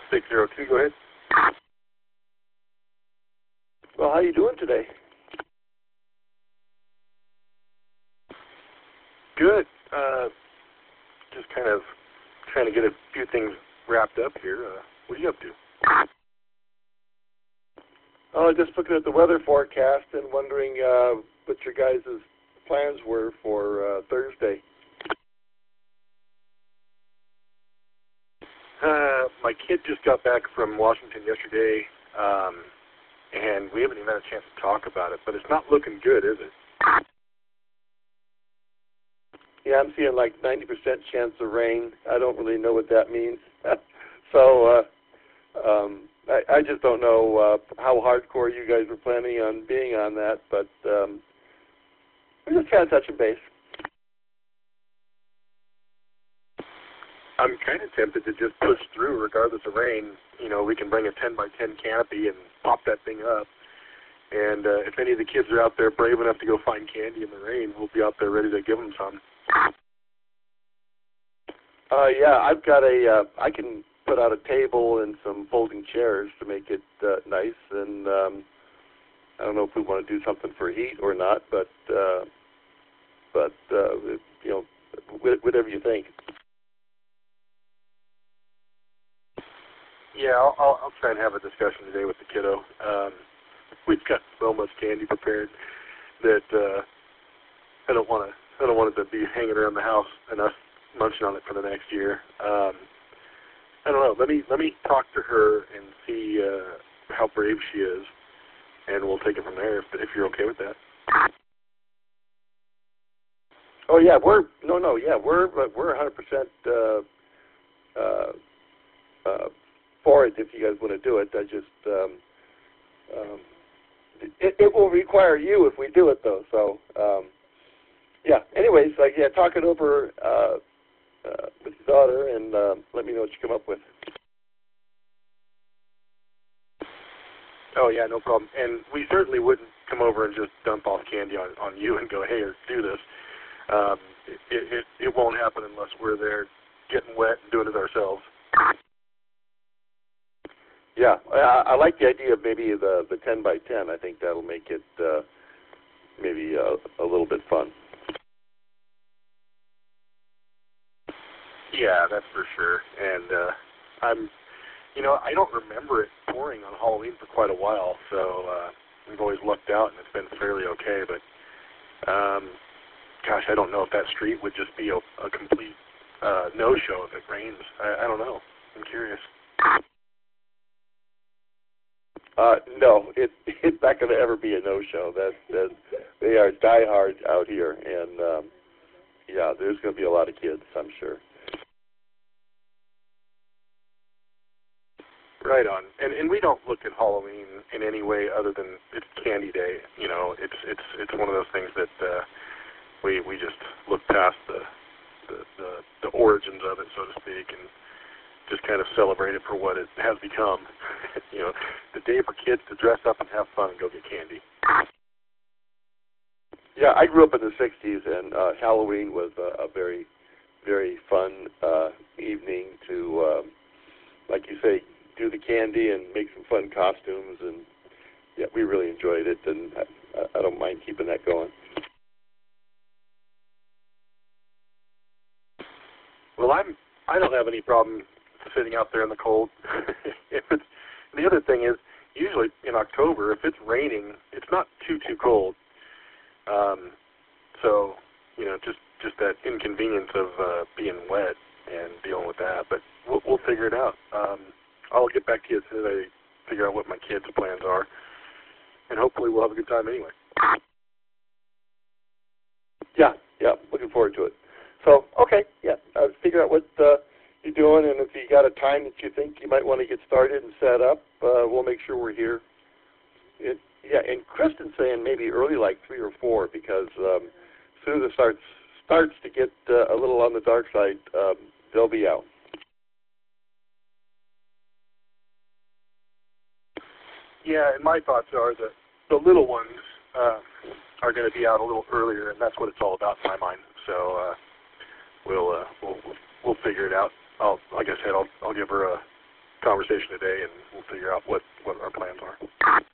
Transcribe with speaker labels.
Speaker 1: 602, go ahead.
Speaker 2: Well, how you doing today?
Speaker 1: Good. Just kind of trying to get a few things wrapped up here. What are you up to?
Speaker 2: Oh, just looking at the weather forecast and wondering what your guys' plans were for Thursday.
Speaker 1: My kid just got back from Washington yesterday, and we haven't even had a chance to talk about it, but it's not looking good, is it?
Speaker 2: Yeah, I'm seeing like 90% chance of rain. I don't really know what that means. So I just don't know how hardcore you guys were planning on being on that, but we're just kind of touching base.
Speaker 1: I'm kind of tempted to just push through regardless of rain. You know, we can bring a 10 by 10 canopy and pop that thing up. And if any of the kids are out there brave enough to go find candy in the rain, we'll be out there ready to give them some.
Speaker 2: Yeah, I've got I can put out a table and some folding chairs to make it nice. And I don't know if we want to do something for heat or not, but you know, whatever you think.
Speaker 1: Yeah, I'll try and have a discussion today with the kiddo. We've got so much candy prepared that I don't want it to be hanging around the house and us munching on it for the next year. I don't know. Let me talk to her and see how brave she is, and we'll take it from there. If you're okay with that.
Speaker 2: Oh yeah, we're 100% for it if you guys want to do it. I just it will require you if we do it though. So yeah. Anyways, talk it over with your daughter and let me know what you come up with.
Speaker 1: Oh yeah, no problem. And we certainly wouldn't come over and just dump off candy on you and go, hey, let's do this. It won't happen unless we're there getting wet and doing it ourselves.
Speaker 2: Yeah, I like the idea of maybe the 10 by 10. I think that'll make it maybe a little bit fun.
Speaker 1: Yeah, that's for sure. And I don't remember it pouring on Halloween for quite a while, so we've always lucked out and it's been fairly okay. But gosh, I don't know if that street would just be a complete no-show if it rains. I don't know. I'm curious.
Speaker 2: No, it's not going to ever be a no-show. They are diehard out here, and yeah, there's going to be a lot of kids, I'm sure.
Speaker 1: Right on. And we don't look at Halloween in any way other than it's Candy Day. You know, it's one of those things that we just look past the origins of it, so to speak, and just kind of celebrate it for what it has become. You know, the day for kids to dress up and have fun and go get candy.
Speaker 2: Yeah, I grew up in the 60s, and Halloween was a very, very fun evening to, like you say, do the candy and make some fun costumes, and yeah, we really enjoyed it, and I don't mind keeping that going.
Speaker 1: Well, I don't have any problem sitting out there in the cold. The other thing is, usually in October, if it's raining, it's not too cold. So, you know, just that inconvenience of being wet and dealing with that. But we'll figure it out. I'll get back to you as soon as I figure out what my kids' plans are, and hopefully we'll have a good time anyway.
Speaker 2: Yeah, looking forward to it. So, okay, yeah, figure out what you're doing, and if you got a time that you think you might want to get started and set up, we'll make sure we're here. Yeah, and Kristen's saying maybe early, like 3 or 4, because as soon as it starts to get a little on the dark side, they'll be out.
Speaker 1: Yeah, and my thoughts are that the little ones are going to be out a little earlier, and that's what it's all about in my mind. So we'll figure it out. Like I said, I'll give her conversation today, and we'll figure out what our plans are.